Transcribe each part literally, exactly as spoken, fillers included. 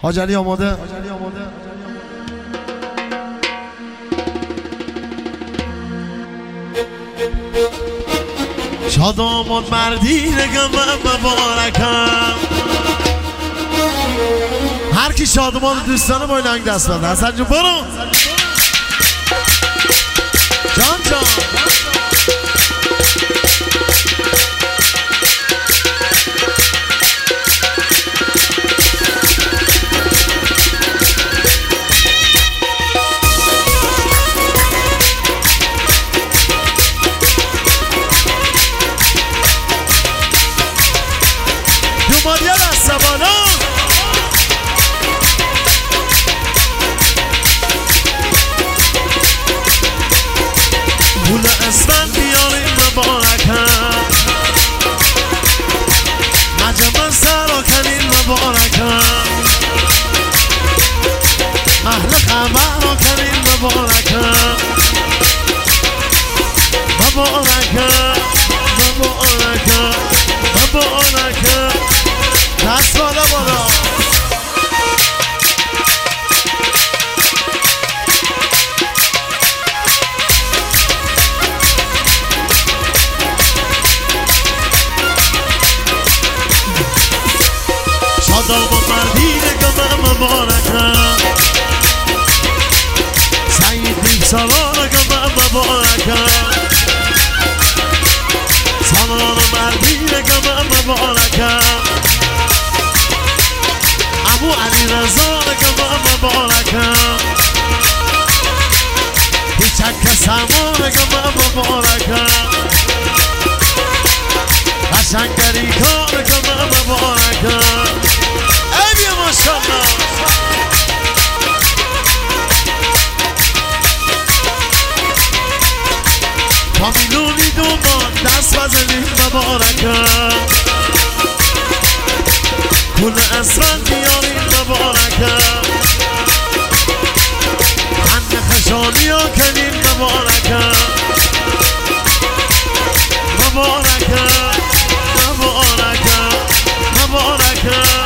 حاج علی آماده؟ شاد آمد مردی نگم مبارکم. هر کی شادمان دوستانه با این آهنگ دست بده. حسن جون برو جان جان. دومادیا دست بالا. پول اسفند بیاریم مبارکم. مجمع سرا کنیم مبارکم. اهل خبر را کنیم مبارکم. مبارکم مبارکم مبارکم. دست بالا بالا. شادام و مردی نگم مبارکم. سعید دیم سالا نگم مبارکم. سامان و مردی نگم مبارکم. ابو علی رضا نگم مبارکم. پیچک سما نگم مبارکم. قشنگری کار نگم مبارکم. ای بیا ماشاءالله. فامیلونی دومان دست بزنیم مبارکم. پول اسفند بیاریم مبارکم. خند خشانی ها کنیم مبارکم. مبارکم مبارکم مبارکم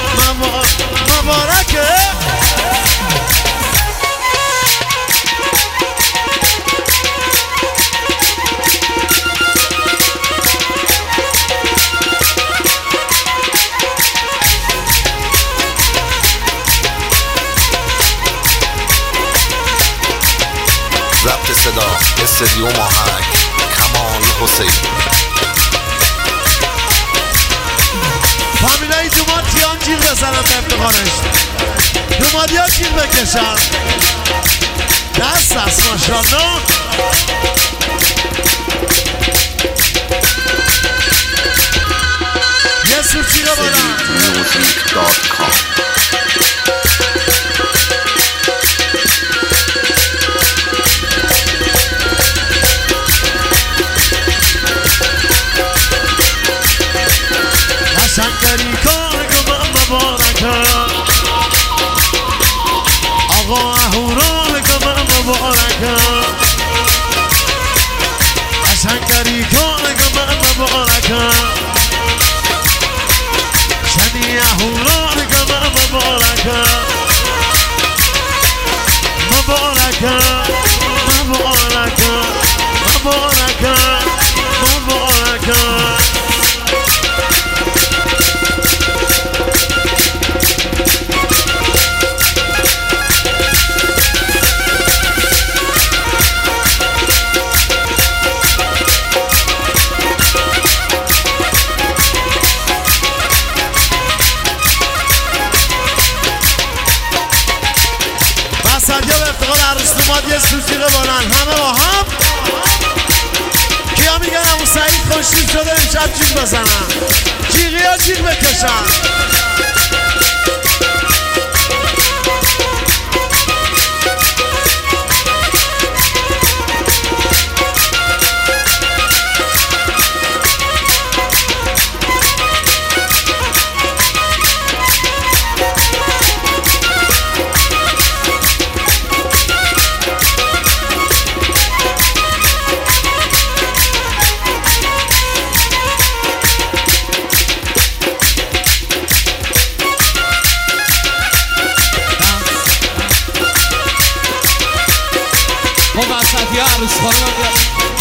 مبارکه. ضبط صدا استدیو ماهک کمال حسین. فامیلای دوماتیان جیغ بزنم به افتخارش. دوماتیا جیغ بکشن. دست است ماشاءالله. یه سوچی رو بلند. music دات کام. قشنگری کار گم مبارکم. آقا اهورا گم مبارکم. قشنگری کار گم مبارکم. شنی اهورا گم مبارکم. مبارکم مبارکم مبارکم مبارکم. سریا به افتقاد عروس دوماد یه سوزیقه بلند همه با هم. کیا میگن همون سعید خوشتیم شده امشب جیغ بزنن. جیغی ها جیغ بکشن. یکی عروس خانم